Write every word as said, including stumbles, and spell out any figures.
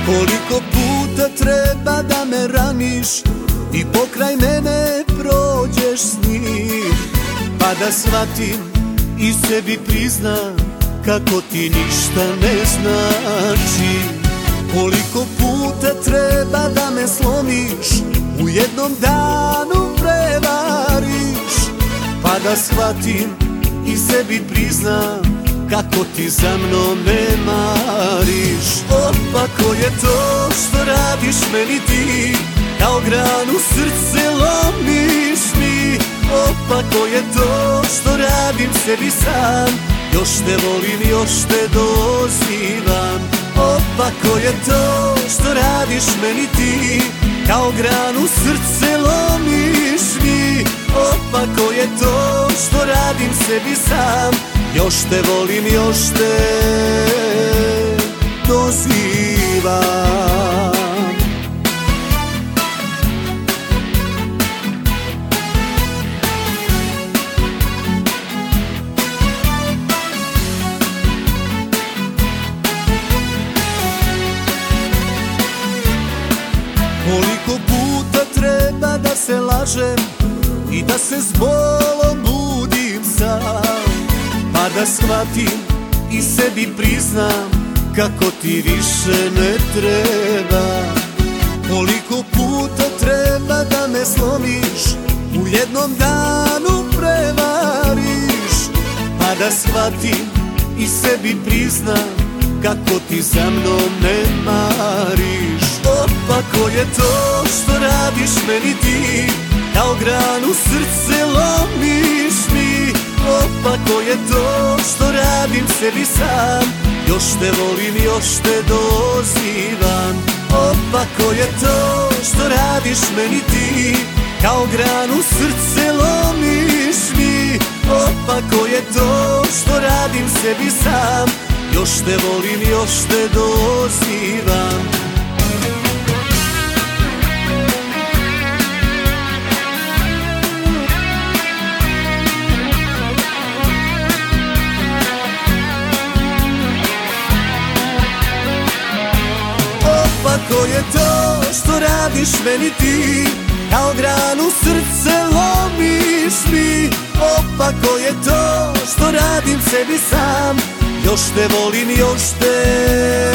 Koliko puta treba da me raniš i pokraj mene prođeš s njim, pa da shvatim i sebi priznam kako ti ništa ne znači. Koliko puta treba da me slomiš, u jednom danu prevariš, pa da shvatim i sebi priznam kako ti za mnom ne mariš. Opa, ko je to što radiš meni ti, kao granu srce lomiš mi. Opa, ko je to što radim sebi sam, još te volim, još te dozivam. Opa, ko je to što radiš meni ti, kao granu srce lomiš mi. Opa, ko je to što radim sebi sam, još te volim, još te dozivam. Koliko puta treba da se lažem i da se s bolom budim sam, pa da shvatim i sebi priznam kako ti više ne treba. Koliko puta treba da me slomiš, u jednom danu prevariš, pa da shvatim i sebi priznam kako ti za mnom ne mariš. Opa, ko je to što radiš meni ti, kao granu srce lomiš mi. Opa, ko je to što radim sebi sam, još te volim, još te dozivam. Opa, ko je to što radiš meni ti, kao granu srce lomiš mi. Opa, ko je to što radim sebi sam, još te volim, još te dozivam. Opa, ko je to što radiš meni ti, kao granu srce lomiš mi. Opa, ko je to što radim sebi sam, još te volim, još te